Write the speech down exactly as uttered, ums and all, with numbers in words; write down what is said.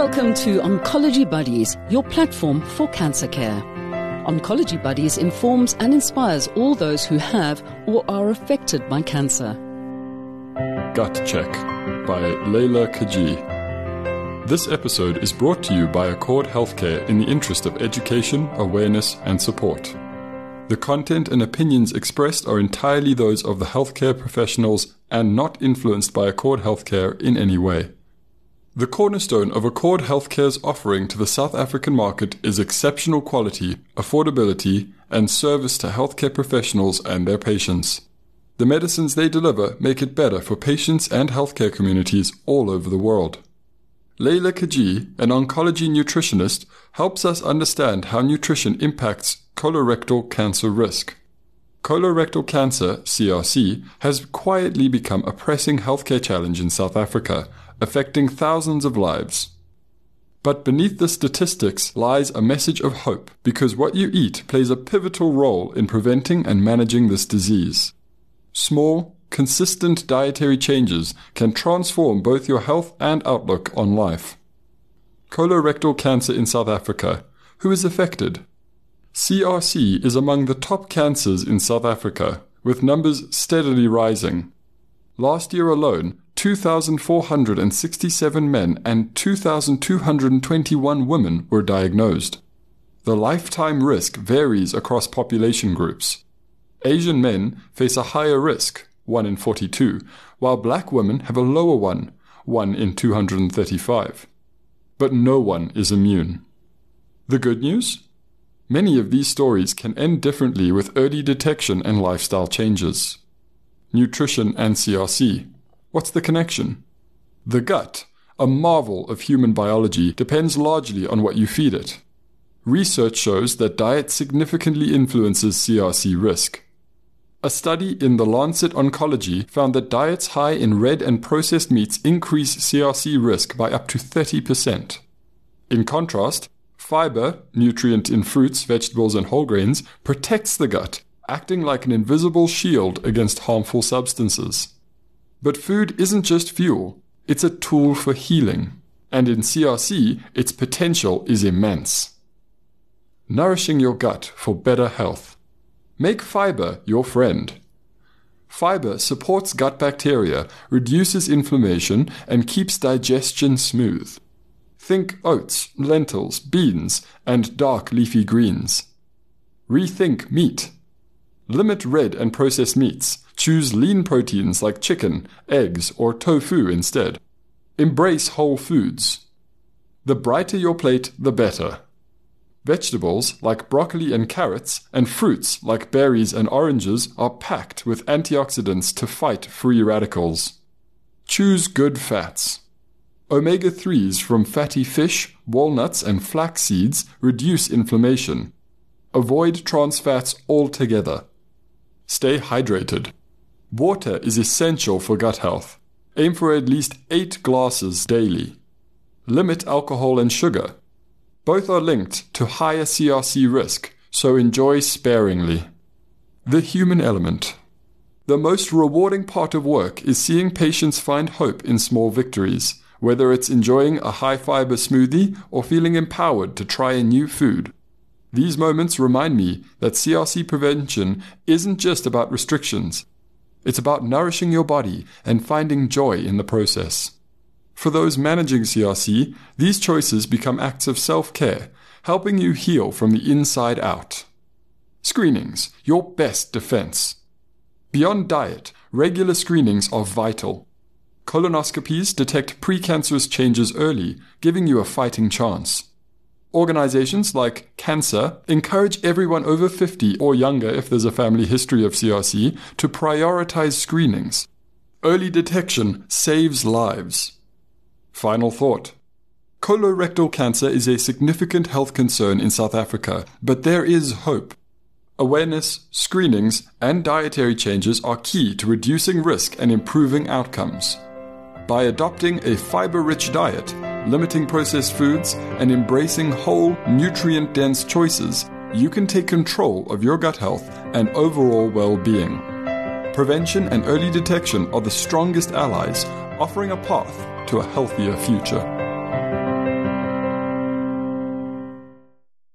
Welcome to Oncology Buddies, your platform for cancer care. Oncology Buddies informs and inspires all those who have or are affected by cancer. Gut Check by Leila Kaji. This episode is brought to you by Accord Healthcare in the interest of education, awareness and support. The content and opinions expressed are entirely those of the healthcare professionals and not influenced by Accord Healthcare in any way. The cornerstone of Accord Healthcare's offering to the South African market is exceptional quality, affordability, and service to healthcare professionals and their patients. The medicines they deliver make it better for patients and healthcare communities all over the world. Leila Kaji, an oncology nutritionist, helps us understand how nutrition impacts colorectal cancer risk. Colorectal cancer, C R C, has quietly become a pressing healthcare challenge in South Africa, affecting thousands of lives. But beneath the statistics lies a message of hope, because what you eat plays a pivotal role in preventing and managing this disease. Small, consistent dietary changes can transform both your health and outlook on life. Colorectal cancer in South Africa. Who is affected? C R C is among the top cancers in South Africa, with numbers steadily rising. Last year alone, two thousand four hundred sixty-seven men and two thousand two hundred twenty-one women were diagnosed. The lifetime risk varies across population groups. Asian men face a higher risk, one in forty-two, while black women have a lower one, one in two hundred thirty-five. But no one is immune. The good news? Many of these stories can end differently with early detection and lifestyle changes. Nutrition and C R C. What's the connection? The gut, a marvel of human biology, depends largely on what you feed it. Research shows that diet significantly influences C R C risk. A study in The Lancet Oncology found that diets high in red and processed meats increase C R C risk by up to thirty percent. In contrast, fiber, nutrient in fruits, vegetables, and whole grains, protects the gut, acting like an invisible shield against harmful substances. But food isn't just fuel, it's a tool for healing, and in C R C, its potential is immense. Nourishing your gut for better health. Make fiber your friend. Fiber supports gut bacteria, reduces inflammation, and keeps digestion smooth. Think oats, lentils, beans, and dark leafy greens. Rethink meat. Limit red and processed meats. Choose lean proteins like chicken, eggs, or tofu instead. Embrace whole foods. The brighter your plate, the better. Vegetables like broccoli and carrots, and fruits like berries and oranges are packed with antioxidants to fight free radicals. Choose good fats. omega threes from fatty fish, walnuts, and flax seeds reduce inflammation. Avoid trans fats altogether. Stay hydrated. Water is essential for gut health. Aim for at least eight glasses daily. Limit alcohol and sugar. Both are linked to higher C R C risk, so enjoy sparingly. The human element. The most rewarding part of work is seeing patients find hope in small victories, whether it's enjoying a high-fiber smoothie or feeling empowered to try a new food. These moments remind me that C R C prevention isn't just about restrictions. It's about nourishing your body and finding joy in the process. For those managing C R C, these choices become acts of self-care, helping you heal from the inside out. Screenings, your best defense. Beyond diet, regular screenings are vital. Colonoscopies detect precancerous changes early, giving you a fighting chance. Organizations like Cancer encourage everyone over fifty or younger, if there's a family history of C R C, to prioritize screenings. Early detection saves lives. Final thought. Colorectal cancer is a significant health concern in South Africa, but there is hope. Awareness, screenings, and dietary changes are key to reducing risk and improving outcomes. By adopting a fiber-rich diet, limiting processed foods, and embracing whole, nutrient-dense choices, you can take control of your gut health and overall well-being. Prevention and early detection are the strongest allies, offering a path to a healthier future.